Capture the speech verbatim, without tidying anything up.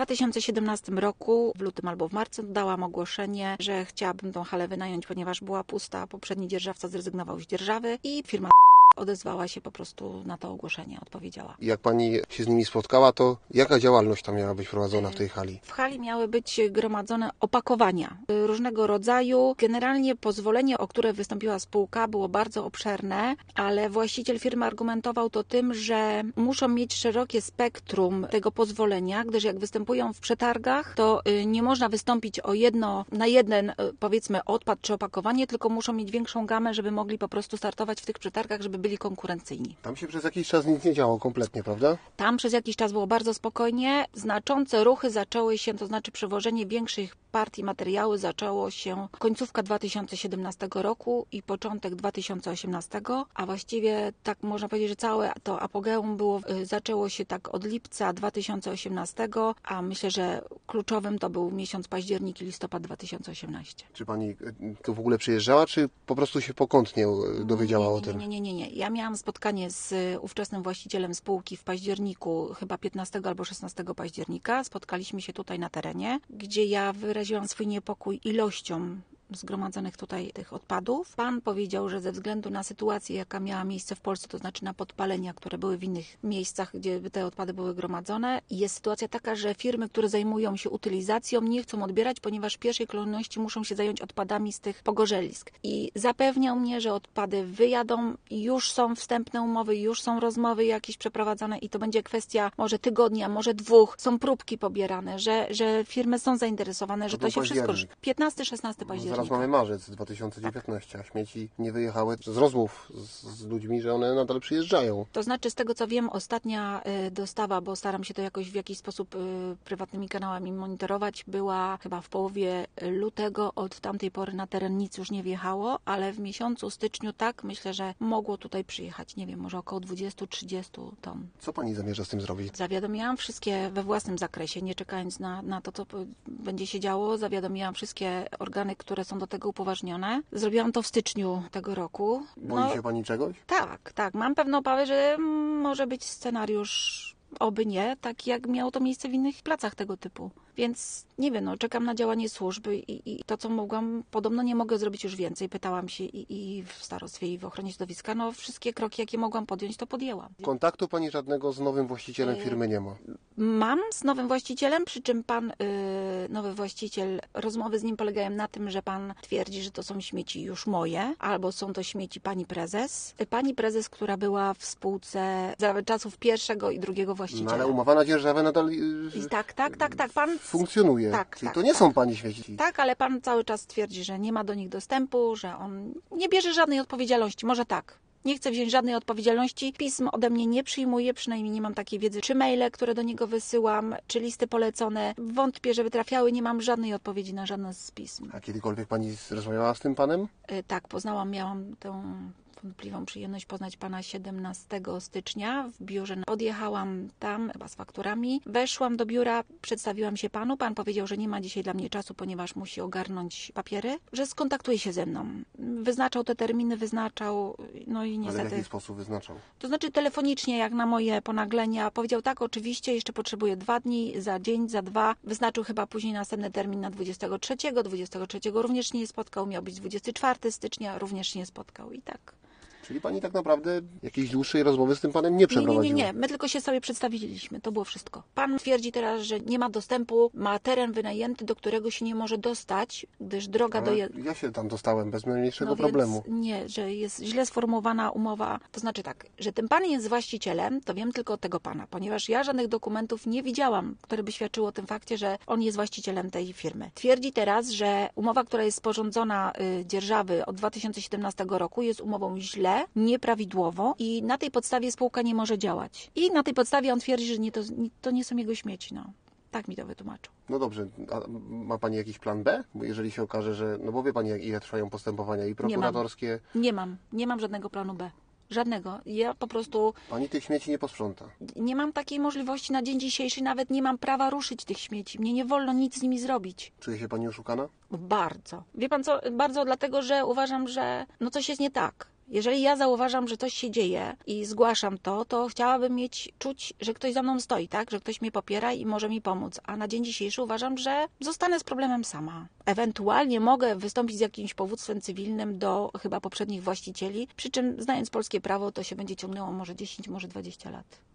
dwa tysiące siedemnastym roku, w lutym albo w marcu, dałam ogłoszenie, że chciałabym tą halę wynająć, ponieważ była pusta. Poprzedni dzierżawca zrezygnował z dzierżawy i firma odezwała się po prostu na to ogłoszenie, odpowiedziała. Jak pani się z nimi spotkała, to jaka działalność tam miała być prowadzona w tej hali? W hali miały być gromadzone opakowania różnego rodzaju. Generalnie pozwolenie, o które wystąpiła spółka, było bardzo obszerne, ale właściciel firmy argumentował to tym, że muszą mieć szerokie spektrum tego pozwolenia, gdyż jak występują w przetargach, to nie można wystąpić o jedno, na jeden, powiedzmy, odpad czy opakowanie, tylko muszą mieć większą gamę, żeby mogli po prostu startować w tych przetargach, żeby byli konkurencyjni. Tam się przez jakiś czas nic nie działo kompletnie, prawda? Tam przez jakiś czas było bardzo spokojnie. Znaczące ruchy zaczęły się, to znaczy przewożenie większych partii materiału zaczęło się końcówka dwa tysiące siedemnastego roku i początek dwa tysiące osiemnastego, a właściwie tak można powiedzieć, że całe to apogeum było, zaczęło się tak od lipca dwa tysiące osiemnastego, a myślę, że kluczowym to był miesiąc październik i listopad dwa tysiące osiemnasty. Czy pani tu w ogóle przyjeżdżała, czy po prostu się pokątnie dowiedziała nie, nie, o tym? Nie, nie, nie, nie. Ja miałam spotkanie z ówczesnym właścicielem spółki w październiku, chyba piętnastego albo szesnastego października. Spotkaliśmy się tutaj na terenie, gdzie ja wyraziłam swój niepokój ilością zgromadzonych tutaj tych odpadów. Pan powiedział, że ze względu na sytuację, jaka miała miejsce w Polsce, to znaczy na podpalenia, które były w innych miejscach, gdzie te odpady były gromadzone, jest sytuacja taka, że firmy, które zajmują się utylizacją, nie chcą odbierać, ponieważ w pierwszej kolejności muszą się zająć odpadami z tych pogorzelisk. I zapewniał mnie, że odpady wyjadą, już są wstępne umowy, już są rozmowy jakieś przeprowadzane i to będzie kwestia może tygodnia, może dwóch. Są próbki pobierane, że, że firmy są zainteresowane, że to, to się wszystko... piętnasty szesnasty października. Teraz mamy marzec dwa tysiące dziewiętnasty, a śmieci nie wyjechały z rozmów z, z ludźmi, że one nadal przyjeżdżają. To znaczy, z tego co wiem, ostatnia y, dostawa, bo staram się to jakoś w jakiś sposób y, prywatnymi kanałami monitorować, była chyba w połowie lutego. Od tamtej pory na teren nic już nie wjechało, ale w miesiącu styczniu tak, myślę, że mogło tutaj przyjechać, nie wiem, może około dwadzieścia trzydzieści ton. Co pani zamierza z tym zrobić? Zawiadomiłam wszystkie we własnym zakresie, nie czekając na, na to, co będzie się działo. Zawiadomiłam wszystkie organy, które są do tego upoważnione. Zrobiłam to w styczniu tego roku. Boi no, się pani czegoś? Tak, tak. Mam pewne obawy, że może być scenariusz, oby nie, tak jak miało to miejsce w innych placach tego typu. Więc nie wiem, no, czekam na działanie służby i, i to, co mogłam, podobno nie mogę zrobić już więcej. Pytałam się i, i w starostwie, i w ochronie środowiska. No, wszystkie kroki, jakie mogłam podjąć, to podjęłam. Kontaktu pani żadnego z nowym właścicielem firmy nie ma? Mam z nowym właścicielem, przy czym pan, yy, nowy właściciel, rozmowy z nim polegają na tym, że pan twierdzi, że to są śmieci już moje, albo są to śmieci pani prezes. Pani prezes, która była w spółce za czasów pierwszego i drugiego właściciela. No, ale umowa na dzierżawę nadal yy, I tak, tak, tak, tak. Pan funkcjonuje. Tak, Czyli tak, to nie tak. są pani śmieci. Tak, ale pan cały czas twierdzi, że nie ma do nich dostępu, że on nie bierze żadnej odpowiedzialności. Może tak. Nie chce wziąć żadnej odpowiedzialności. Pism ode mnie nie przyjmuje, przynajmniej nie mam takiej wiedzy. Czy maile, które do niego wysyłam, czy listy polecone. Wątpię, żeby trafiały. Nie mam żadnej odpowiedzi na żadne z pism. A kiedykolwiek pani rozmawiała z tym panem? Yy, tak, poznałam, miałam tę wątpliwą przyjemność poznać pana siedemnastego stycznia w biurze. Odjechałam tam chyba z fakturami. Weszłam do biura, przedstawiłam się panu. Pan powiedział, że nie ma dzisiaj dla mnie czasu, ponieważ musi ogarnąć papiery, że skontaktuje się ze mną. Wyznaczał te terminy, wyznaczał, no i niestety... Ale w jaki sposób wyznaczał? To znaczy telefonicznie, jak na moje ponaglenia. Powiedział tak, oczywiście, jeszcze potrzebuję dwa dni, za dzień, za dwa. Wyznaczył chyba później następny termin na dwudziestego trzeciego. dwudziestego trzeciego również nie spotkał. Miał być dwudziestego czwartego stycznia, również nie spotkał. I tak... Czyli pani tak naprawdę jakiejś dłuższej rozmowy z tym panem nie przeprowadziła? Nie, nie, nie, nie. My tylko się sobie przedstawiliśmy. To było wszystko. Pan twierdzi teraz, że nie ma dostępu, ma teren wynajęty, do którego się nie może dostać, gdyż droga Ale do... ja się tam dostałem bez najmniejszego no problemu. Więc nie, że jest źle sformułowana umowa. To znaczy tak, że ten pan jest właścicielem, to wiem tylko od tego pana, ponieważ ja żadnych dokumentów nie widziałam, które by świadczyły o tym fakcie, że on jest właścicielem tej firmy. Twierdzi teraz, że umowa, która jest sporządzona y, dzierżawy od dwa tysiące siedemnastego roku jest umową źle, nieprawidłowo i na tej podstawie spółka nie może działać. I na tej podstawie on twierdzi, że nie, to, nie, to nie są jego śmieci. No. Tak mi to wytłumaczył. No dobrze, a ma pani jakiś plan B? Bo jeżeli się okaże, że, no bo wie pani, jak ile trwają postępowania i prokuratorskie. Nie mam, nie mam, nie mam żadnego planu B. Żadnego. Ja po prostu... Pani tych śmieci nie posprząta. Nie mam takiej możliwości na dzień dzisiejszy, nawet nie mam prawa ruszyć tych śmieci. Mnie nie wolno nic z nimi zrobić. Czuje się pani oszukana? Bardzo. Wie pan co? Bardzo dlatego, że uważam, że no coś jest nie tak. Jeżeli ja zauważam, że coś się dzieje i zgłaszam to, to chciałabym mieć, czuć, że ktoś za mną stoi, tak? Że ktoś mnie popiera i może mi pomóc. A na dzień dzisiejszy uważam, że zostanę z problemem sama. Ewentualnie mogę wystąpić z jakimś powództwem cywilnym do chyba poprzednich właścicieli, przy czym znając polskie prawo, to się będzie ciągnęło może dziesięć, może dwadzieścia lat.